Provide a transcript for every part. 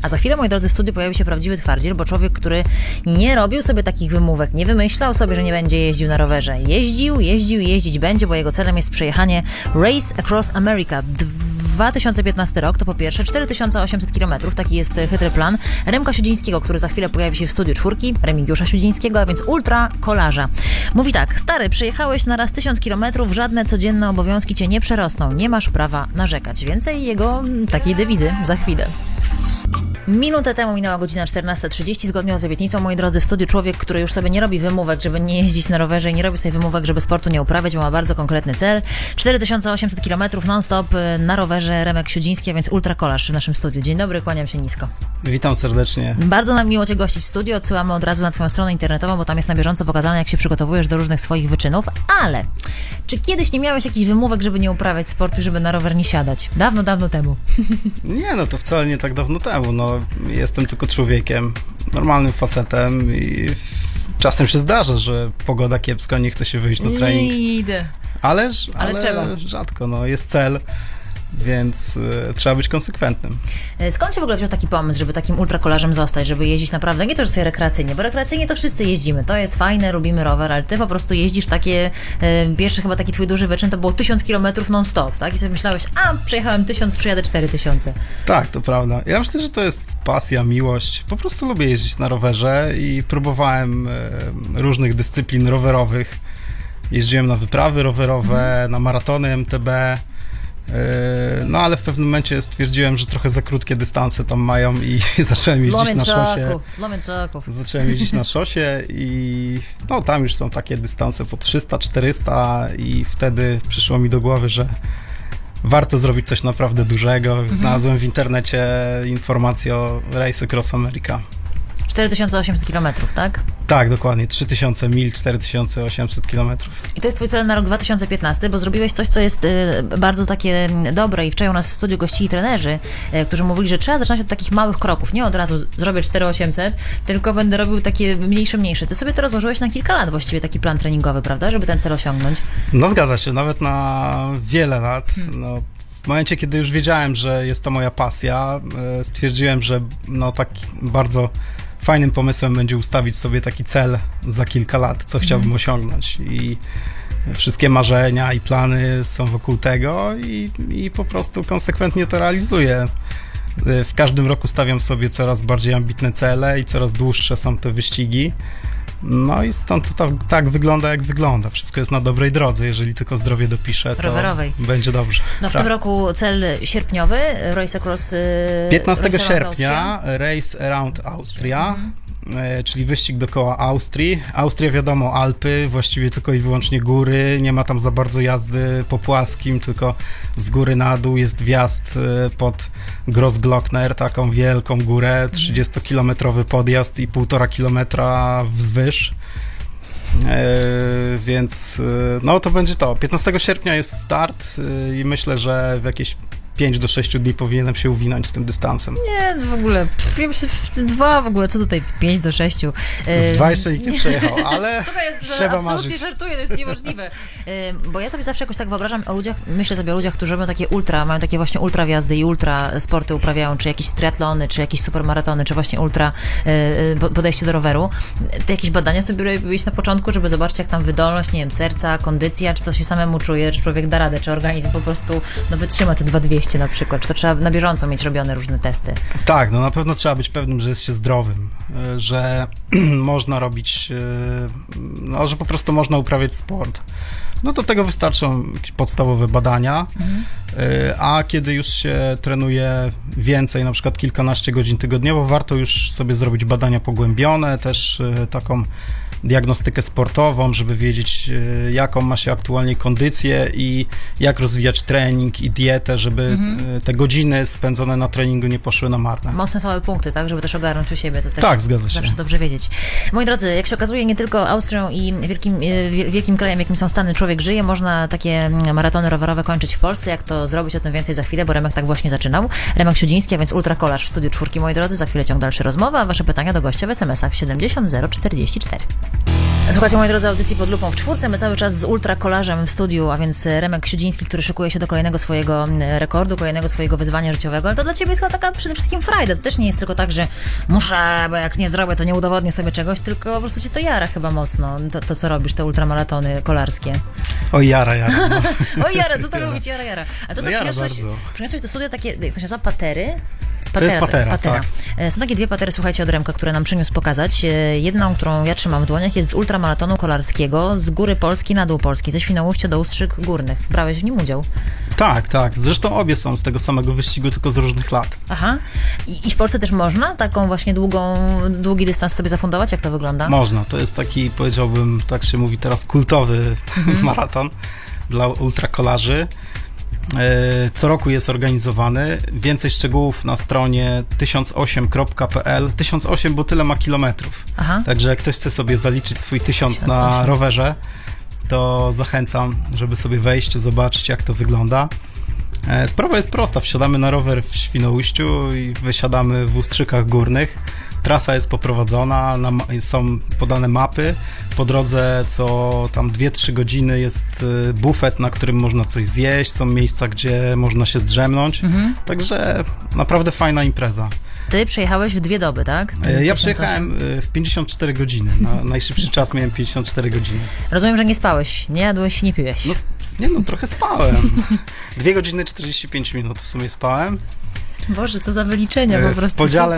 A za chwilę, moi drodzy, w studiu pojawi się prawdziwy twardziel, bo człowiek, który nie robił sobie takich wymówek, nie wymyślał sobie, że nie będzie jeździł na rowerze. Jeździł i jeździć będzie, bo jego celem jest przejechanie Race Across America. 2015 rok to po pierwsze 4800 km, taki jest chytry plan Remka Siudzińskiego, który za chwilę pojawi się w studiu czwórki, Remigiusza Siudzińskiego, a więc ultra kolarza. Mówi tak: stary, przejechałeś na raz 1000 km, żadne codzienne obowiązki cię nie przerosną, nie masz prawa narzekać. Więcej jego takiej dewizy za chwilę. Minutę temu minęła godzina 14:30. Zgodnie z obietnicą, moi drodzy, w studiu człowiek, który już sobie nie robi wymówek, żeby nie jeździć na rowerze i nie robi sobie wymówek, żeby sportu nie uprawiać, bo ma bardzo konkretny cel. 4800 km non-stop na rowerze, Remek Siudziński, a więc ultrakolarz w naszym studiu. Dzień dobry, kłaniam się nisko. Witam serdecznie. Bardzo nam miło cię gościć w studiu. Odsyłamy od razu na twoją stronę internetową, bo tam jest na bieżąco pokazane, jak się przygotowujesz do różnych swoich wyczynów. Ale czy kiedyś nie miałeś jakichś wymówek, żeby nie uprawiać sportu, żeby na rower nie siadać? Dawno temu. Nie, no to wcale nie tak dawno temu. No, jestem tylko człowiekiem, normalnym facetem i czasem się zdarza, że pogoda kiepska, nie chce się wyjść na trening. Idę. Ale trzeba. Rzadko, no jest cel, więc trzeba być konsekwentnym. Skąd się w ogóle wziął taki pomysł, żeby takim ultrakolarzem zostać, żeby jeździć naprawdę, nie to, że sobie rekreacyjnie, bo rekreacyjnie to wszyscy jeździmy, to jest fajne, lubimy rower, ale ty po prostu jeździsz takie, pierwszy chyba taki twój duży wyczyn to było 1000 km non-stop, tak? I sobie myślałeś, przejechałem 1000, przyjadę 4000. Tak, to prawda. Ja myślę, że to jest pasja, miłość. Po prostu lubię jeździć na rowerze i próbowałem różnych dyscyplin rowerowych. Jeździłem na wyprawy rowerowe, na maratony MTB. No ale w pewnym momencie stwierdziłem, że trochę za krótkie dystanse tam mają i zacząłem jeździć na szosie. Zacząłem jeździć na szosie i no tam już są takie dystanse po 300-400 i wtedy przyszło mi do głowy, że warto zrobić coś naprawdę dużego. Znalazłem w internecie informację o Race Across America. 4800 km, tak? Tak, dokładnie. 3000 mil, 4800 km. I to jest twój cel na rok 2015, bo zrobiłeś coś, co jest bardzo takie dobre i wczoraj u nas w studiu gościli trenerzy, którzy mówili, że trzeba zaczynać od takich małych kroków. Nie od razu zrobię 4800, tylko będę robił takie mniejsze. Ty sobie to rozłożyłeś na kilka lat właściwie, taki plan treningowy, prawda? Żeby ten cel osiągnąć. No zgadza się, nawet na wiele lat. No, w momencie, kiedy już wiedziałem, że jest to moja pasja, stwierdziłem, że no tak bardzo fajnym pomysłem będzie ustawić sobie taki cel za kilka lat, co chciałbym osiągnąć i wszystkie marzenia i plany są wokół tego i po prostu konsekwentnie to realizuję. W każdym roku stawiam sobie coraz bardziej ambitne cele i coraz dłuższe są te wyścigi. No i stąd to tak wygląda, jak wygląda. Wszystko jest na dobrej drodze. Jeżeli tylko zdrowie dopiszę, to rowerowej będzie dobrze. No w tym roku cel sierpniowy, Race Across 15 sierpnia, Race Around Austria, czyli wyścig dookoła Austrii. Austria, wiadomo, Alpy, właściwie tylko i wyłącznie góry. Nie ma tam za bardzo jazdy po płaskim, tylko z góry na dół jest wjazd pod Grossglockner, taką wielką górę, 30-kilometrowy podjazd i 1,5 kilometra wzwyż. Więc no to będzie to. 15 sierpnia jest start i myślę, że w jakieś 5 do 6 dni powinienem się uwinąć z tym dystansem. Nie, w ogóle, wiem się w 2 w ogóle, co tutaj 5 do 6? W 2 jeszcze nikt nie przejechał, ale trzeba absolutnie marzyć. Żartuję, to jest niemożliwe. Bo ja sobie zawsze jakoś tak wyobrażam o ludziach, myślę sobie o ludziach, którzy robią takie mają takie właśnie ultra wjazdy i ultra sporty uprawiają, czy jakieś triatlony, czy jakieś supermaratony, czy właśnie ultra podejście do roweru. Te jakieś badania sobie robiłeś na początku, żeby zobaczyć, jak tam wydolność, nie wiem, serca, kondycja, czy to się samemu czuje, czy człowiek da radę, czy organizm po prostu wytrzyma te 2200 na przykład, czy to trzeba na bieżąco mieć robione różne testy? Tak, no na pewno trzeba być pewnym, że jest się zdrowym, że można robić, no, że po prostu można uprawiać sport. No do tego wystarczą jakieś podstawowe badania, a kiedy już się trenuje więcej, na przykład kilkanaście godzin tygodniowo, warto już sobie zrobić badania pogłębione, też taką diagnostykę sportową, żeby wiedzieć, jaką ma się aktualnie kondycję i jak rozwijać trening i dietę, żeby te godziny spędzone na treningu nie poszły na marne. Mocne słabe punkty, tak? Żeby też ogarnąć u siebie. To też tak, zgadza się. Zawsze dobrze wiedzieć. Moi drodzy, jak się okazuje, nie tylko Austrią i wielkim krajem, jakim są Stany, człowiek żyje, można takie maratony rowerowe kończyć w Polsce. Jak to zrobić, o tym więcej za chwilę, bo Remek tak właśnie zaczynał. Remek Siudziński, a więc ultrakolarz w studiu czwórki, moi drodzy. Za chwilę ciąg dalszy rozmowa, a wasze pytania do gościa w SMS-ach 70 044. Słuchajcie, moi drodzy, audycji Pod Lupą w czwórce. My cały czas z ultrakolarzem w studiu, a więc Remek Siudziński, który szykuje się do kolejnego swojego rekordu, kolejnego swojego wyzwania życiowego. Ale to dla ciebie jest chyba taka przede wszystkim frajda. To też nie jest tylko tak, że muszę, bo jak nie zrobię, to nie udowodnię sobie czegoś, tylko po prostu cię to jara chyba mocno, to co robisz, te ultramaratony kolarskie. O jara. No. O jara, co to mówić, jara. A to co przyniosłeś do studia takie, jak to się nazywa, patery? To jest patera, tak. Są takie dwie patery, słuchajcie, od Remka, które nam przyniósł pokazać. Jedną, którą ja trzymam w dłoniach, jest z ultramaratonu kolarskiego, z góry Polski na dół Polski, ze Świnoujścia do Ustrzyk Górnych. Brałeś w nim udział? Tak. Zresztą obie są z tego samego wyścigu, tylko z różnych lat. Aha. I w Polsce też można taką właśnie długi dystans sobie zafundować? Jak to wygląda? Można. To jest taki, powiedziałbym, tak się mówi teraz, kultowy maraton dla ultrakolarzy. Co roku jest organizowany. Więcej szczegółów na stronie 1008.pl. 1008, bo tyle ma kilometrów. Aha. Także jak ktoś chce sobie zaliczyć swój 1000 na rowerze, to zachęcam, żeby sobie wejść, zobaczyć, jak to wygląda. Sprawa jest prosta. Wsiadamy na rower w Świnoujściu i wysiadamy w Ustrzykach Górnych. Trasa jest poprowadzona, są podane mapy. Po drodze co tam 2-3 godziny jest bufet, na którym można coś zjeść. Są miejsca, gdzie można się zdrzemnąć. Także naprawdę fajna impreza. Ty przejechałeś w 2 doby, tak? Ja przejechałem w 54 godziny. Najszybszy czas miałem 54 godziny. Rozumiem, że nie spałeś, nie jadłeś, nie piłeś. Trochę spałem. 2 godziny 45 minut w sumie spałem. Boże, co za wyliczenia, po prostu. W podziale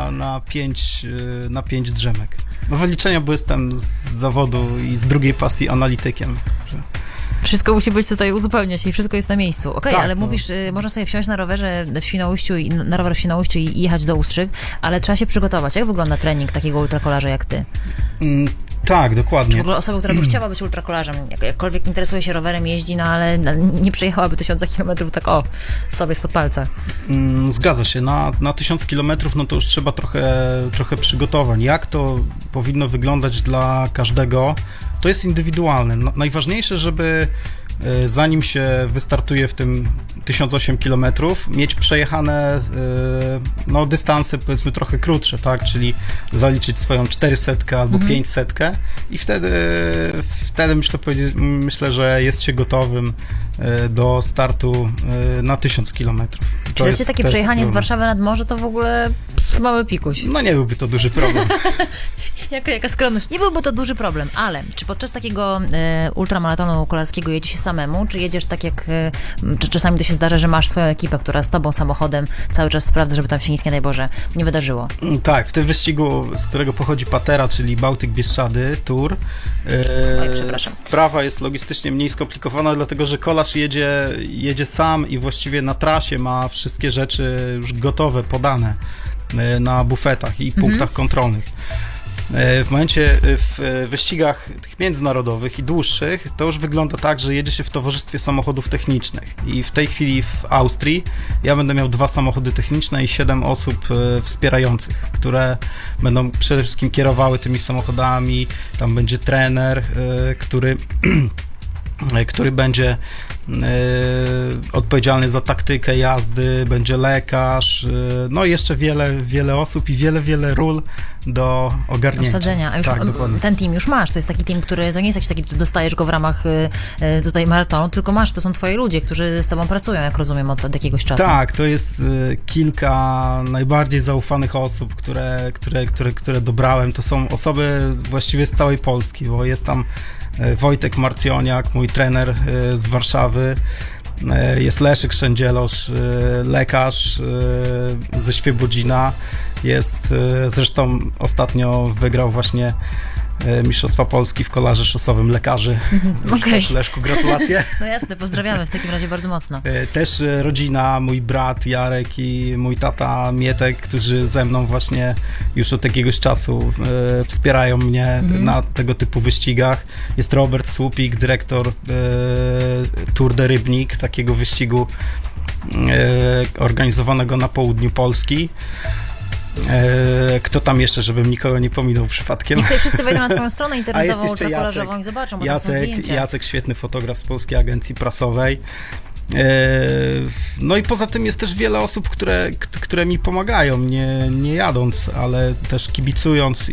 super. na 5 drzemek. Wyliczenia, bo jestem z zawodu i z drugiej pasji analitykiem. Wszystko musi być tutaj, uzupełnia się i wszystko jest na miejscu. Okej, tak, ale mówisz, można sobie wsiąść na rowerze w Świnoujściu na rower w Świnoujściu i jechać do Ustrzyk, ale trzeba się przygotować. Jak wygląda trening takiego ultrakolarza jak ty? Tak, dokładnie. Czy w ogóle osoba, która by chciała być ultrakolarzem, jakkolwiek interesuje się rowerem, jeździ, ale nie przejechałaby 1000 kilometrów tak sobie spod palca. Zgadza się. Na 1000 kilometrów to już trzeba trochę przygotowań. Jak to powinno wyglądać dla każdego, to jest indywidualne. Najważniejsze, żeby zanim się wystartuje w tym 1008 km, mieć przejechane dystanse, powiedzmy, trochę krótsze, tak? Czyli zaliczyć swoją 400 albo 500 i wtedy myślę, że jest się gotowym do startu na 1000 km. Czy dla ciebie takie przejechanie z Warszawy nad morze to w ogóle mały pikuś? No nie byłby to duży problem. Jaka skromność. Nie byłby to duży problem, ale czy podczas takiego ultramaratonu kolarskiego jedzie się samemu, czy jedziesz tak jak, czy czasami to się zdarza, że masz swoją ekipę, która z tobą samochodem cały czas sprawdza, żeby tam się nic, nie daj Boże, nie wydarzyło? Tak, w tym wyścigu, z którego pochodzi Patera, czyli Bałtyk-Bieszczady Tour, sprawa jest logistycznie mniej skomplikowana, dlatego że kolarz jedzie sam i właściwie na trasie ma wszystkie rzeczy już gotowe, podane na bufetach i punktach kontrolnych. W wyścigach tych międzynarodowych i dłuższych to już wygląda tak, że jedzie się w towarzystwie samochodów technicznych i w tej chwili w Austrii ja będę miał 2 samochody techniczne i 7 osób wspierających, które będą przede wszystkim kierowały tymi samochodami. Tam będzie trener, który będzie odpowiedzialny za taktykę jazdy, będzie lekarz, no i jeszcze wiele osób i wiele ról do ogarnięcia. Obsadzenia. A już ten team już masz, to jest taki team, który, to nie jest jakiś taki, dostajesz go w ramach tutaj maratonu, tylko to są twoi ludzie, którzy z tobą pracują, jak rozumiem, od jakiegoś czasu. Tak, to jest kilka najbardziej zaufanych osób, które dobrałem. To są osoby właściwie z całej Polski, bo jest tam Wojtek Marcjoniak, mój trener z Warszawy, jest Leszek Szędzielosz, lekarz ze Świebodzina, zresztą ostatnio wygrał właśnie Mistrzostwa Polski w kolarze szosowym lekarzy. Okay. Leszku, gratulacje. No jasne, pozdrawiamy w takim razie bardzo mocno. Też rodzina, mój brat Jarek i mój tata Mietek, którzy ze mną właśnie już od jakiegoś czasu wspierają mnie na tego typu wyścigach. Jest Robert Słupik, dyrektor Tour de Rybnik, takiego wyścigu organizowanego na południu Polski. Kto tam jeszcze, żebym nikogo nie pominął przypadkiem. Niech sobie wszyscy wejdą na twoją stronę internetową ultrakolarzową i zobaczą, bo tam są zdjęcia. Jacek, świetny fotograf z Polskiej Agencji Prasowej. No i poza tym jest też wiele osób, które mi pomagają, nie jadąc, ale też kibicując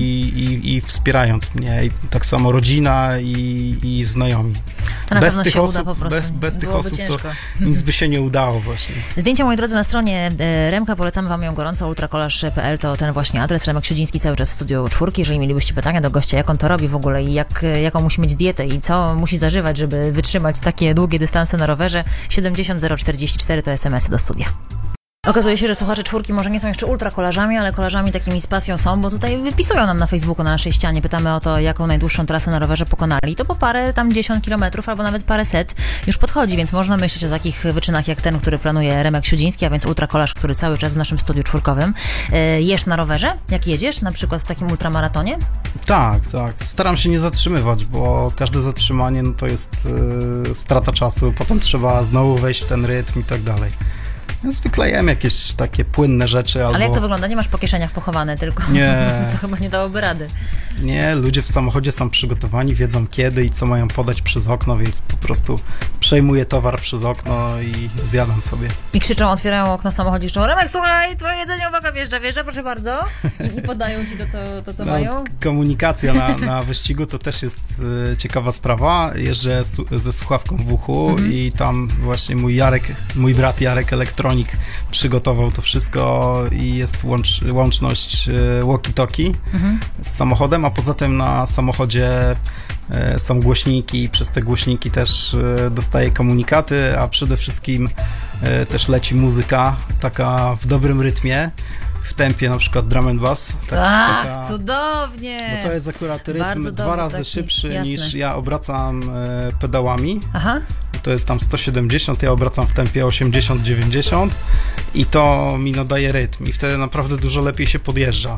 i wspierając mnie. I tak samo rodzina i znajomi. To na pewno się uda po prostu. Bez tych osób ciężko. to nic by się nie udało właśnie. Zdjęcia, moi drodzy, na stronie Remka, polecamy wam ją gorąco, ultrakolarz.pl to ten właśnie adres. Remek Siudziński cały czas w studiu 4. Jeżeli mielibyście pytania do gościa, jak on to robi w ogóle i jaką musi mieć dietę i co musi zażywać, żeby wytrzymać takie długie dystanse na rowerze, 70044 to SMS do studia. Okazuje się, że słuchacze 4 może nie są jeszcze ultrakolarzami, ale kolarzami takimi z pasją są, bo tutaj wypisują nam na Facebooku, na naszej ścianie. Pytamy o to, jaką najdłuższą trasę na rowerze pokonali. To po parę tam 10 kilometrów albo nawet parę set już podchodzi, więc można myśleć o takich wyczynach jak ten, który planuje Remek Siudziński, a więc ultrakolarz, który cały czas w naszym studiu 4. Jesz na rowerze? Jak jedziesz? Na przykład w takim ultramaratonie? Tak. Staram się nie zatrzymywać, bo każde zatrzymanie no to jest strata czasu. Potem trzeba znowu wejść w ten rytm i tak dalej. Zwykle jem jakieś takie płynne rzeczy. Ale jak to wygląda? Nie masz po kieszeniach pochowane, tylko nie. To chyba nie dałoby rady. Nie, ludzie w samochodzie są przygotowani, wiedzą kiedy i co mają podać przez okno, więc po prostu przejmuję towar przez okno i zjadam sobie. I krzyczą, otwierają okno w samochodzie, krzyczą: Remek, słuchaj, twoje jedzenie, uwaga, wjeżdża, proszę bardzo. I podają ci to, co mają. Komunikacja na wyścigu to też jest ciekawa sprawa. Jeżdżę ze słuchawką w uchu i tam właśnie mój brat Jarek Elektronik przygotował to wszystko i jest łączność walkie-talkie z samochodem, a poza tym na samochodzie są głośniki i przez te głośniki też dostaję komunikaty, a przede wszystkim też leci muzyka taka w dobrym rytmie, w tempie, na przykład drum and bass. Cudownie! Bo to jest akurat rytm dwa razy szybszy niż ja obracam pedałami. Aha. To jest tam 170, ja obracam w tempie 80-90 i to mi nadaje rytm i wtedy naprawdę dużo lepiej się podjeżdża.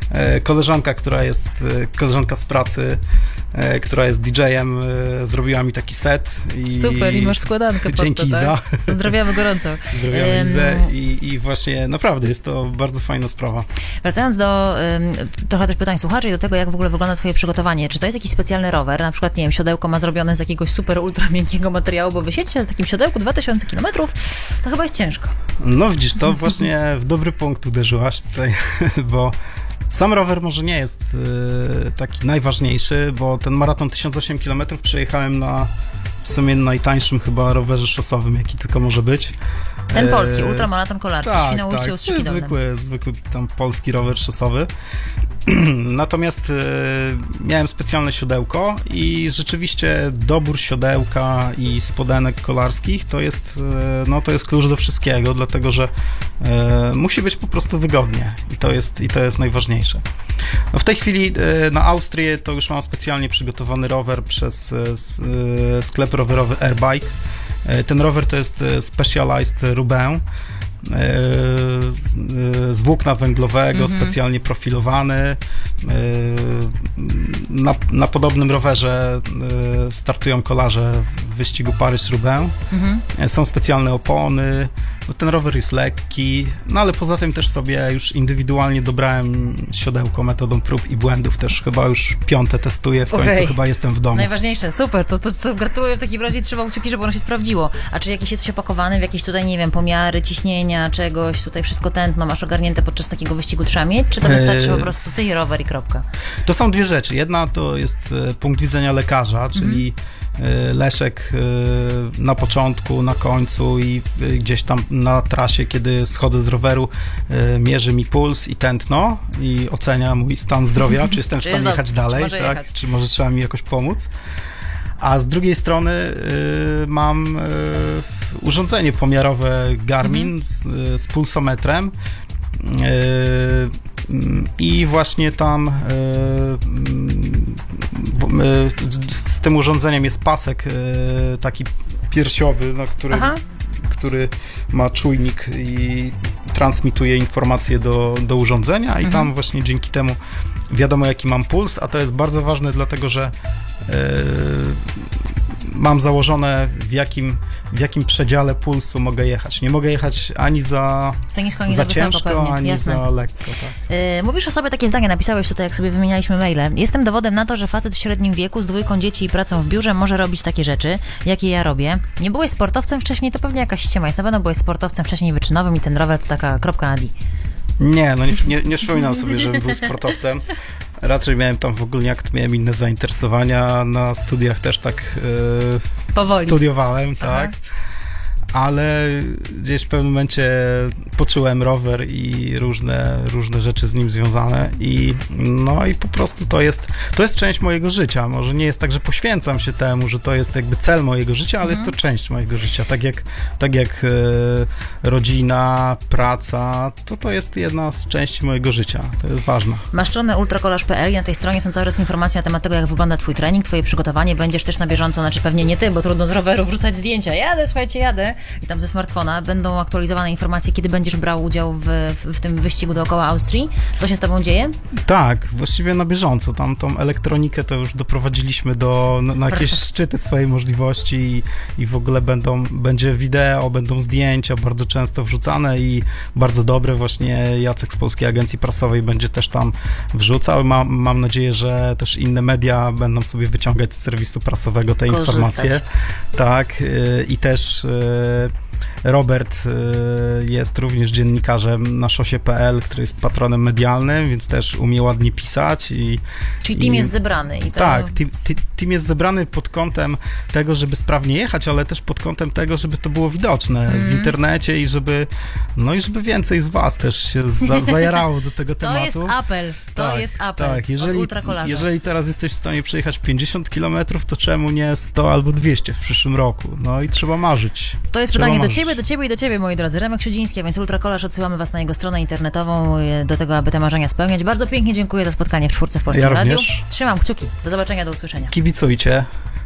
Koleżanka z pracy, która jest DJ-em, zrobiła mi taki set. Super, i masz składankę. Dzięki Iza. Pozdrawiamy gorąco. Pozdrawiamy Izę i właśnie naprawdę jest to bardzo fajna sprawa. Wracając do trochę też pytań słuchaczy i do tego, jak w ogóle wygląda twoje przygotowanie. Czy to jest jakiś specjalny rower? Na przykład, nie wiem, siodełko ma zrobione z jakiegoś super ultra miękkiego materiału, bo wysiedzieć na takim siodełku 2000 km, to chyba jest ciężko. No widzisz, to właśnie w dobry punkt uderzyłaś tutaj, bo sam rower może nie jest taki najważniejszy, bo ten maraton 1008 km przejechałem na w sumie najtańszym chyba rowerze szosowym, jaki tylko może być. Ten polski, ultramaraton kolarski, Świnoujście, Ustrzyki Dolne. Zwykły tam polski rower szosowy. Natomiast miałem specjalne siodełko i rzeczywiście dobór siodełka i spodenek kolarskich to jest klucz do wszystkiego, dlatego że musi być po prostu wygodnie i to jest najważniejsze. No w tej chwili na Austrię to już mam specjalnie przygotowany rower przez sklep rowerowy Airbike. Ten rower to jest Specialized Roubaix z włókna węglowego, specjalnie profilowany. Na podobnym rowerze startują kolarze w wyścigu Paryż-Roubaix. Są specjalne opony. Ten rower jest lekki, no ale poza tym też sobie już indywidualnie dobrałem siodełko metodą prób i błędów. Też chyba już 5. testuję, w końcu chyba jestem w domu. Najważniejsze, super, to gratuluję w takim razie, trzymam kciuki, żeby ono się sprawdziło. A czy jakiś jesteś opakowany w jakieś tutaj, nie wiem, pomiary, ciśnienia, czegoś, tutaj wszystko tętno masz ogarnięte podczas takiego wyścigu trzeba mieć, czy to wystarczy po prostu ty i rower i kropka? To są dwie rzeczy. Jedna to jest punkt widzenia lekarza, czyli Leszek na początku, na końcu i gdzieś tam na trasie, kiedy schodzę z roweru, mierzy mi puls i tętno i ocenia mój stan zdrowia, czy jestem w stanie jechać dalej, tak? Czy może trzeba mi jakoś pomóc. A z drugiej strony mam urządzenie pomiarowe Garmin z pulsometrem i właśnie tam z tym urządzeniem jest pasek taki piersiowy, na który ma czujnik i transmituje informacje do urządzenia i tam właśnie dzięki temu wiadomo, jaki mam puls, a to jest bardzo ważne, dlatego że mam założone, w jakim przedziale pulsu mogę jechać. Nie mogę jechać ani za nisko, ani za wysoko, ciężko, pewnie. ani Jasne. za lekko. Tak. Mówisz o sobie takie zdanie, napisałeś tutaj, jak sobie wymienialiśmy maile. Jestem dowodem na to, że facet w średnim wieku z 2 dzieci i pracą w biurze może robić takie rzeczy, jakie ja robię. Nie byłeś sportowcem wcześniej, to pewnie jakaś ściema jest. Na pewno byłeś sportowcem wcześniej wyczynowym i ten rower to taka kropka na D. Nie, no nie przypominam sobie, żebym był sportowcem. Raczej miałem tam w ogólniach, miałem inne zainteresowania. Na studiach też tak Powoli. studiowałem, Aha. tak. Ale gdzieś w pewnym momencie poczułem rower i różne rzeczy z nim związane i po prostu to jest część mojego życia. Może nie jest tak, że poświęcam się temu, że to jest jakby cel mojego życia, ale jest to część mojego życia. Tak jak rodzina, praca, to jest jedna z części mojego życia. To jest ważne. Masz stronę ultrakolarz.pl i na tej stronie są cały czas informacje na temat tego, jak wygląda twój trening, twoje przygotowanie. Będziesz też na bieżąco, znaczy pewnie nie ty, bo trudno z roweru wrzucać zdjęcia. Jadę i tam ze smartfona będą aktualizowane informacje, kiedy będziesz brał udział w tym wyścigu dookoła Austrii. Co się z tobą dzieje? Tak, właściwie na bieżąco. Tam tą elektronikę to już doprowadziliśmy na jakieś szczyty swojej możliwości i w ogóle będzie wideo, będą zdjęcia bardzo często wrzucane i bardzo dobre. Właśnie Jacek z Polskiej Agencji Prasowej będzie też tam wrzucał. Mam nadzieję, że też inne media będą sobie wyciągać z serwisu prasowego te informacje. Tak, i też Robert jest również dziennikarzem na szosie.pl, który jest patronem medialnym, więc też umie ładnie pisać. Czyli team jest zebrany. Tak, team jest zebrany pod kątem tego, żeby sprawnie jechać, ale też pod kątem tego, żeby to było widoczne w internecie i żeby więcej z was też się zajarało do tego tematu. To jest apel. Tak, Ultrakolarza. jeżeli teraz jesteś w stanie przejechać 50 km, to czemu nie 100 albo 200 w przyszłym roku? No i trzeba marzyć. To jest pytanie do ciebie i do ciebie, moi drodzy. Remek Szudziński, a więc Ultrakolarz, odsyłamy was na jego stronę internetową do tego, aby te marzenia spełniać. Bardzo pięknie dziękuję za spotkanie w Czwórce w Polskim Radiu. Również. Trzymam kciuki. Do zobaczenia, do usłyszenia. Kibicujcie.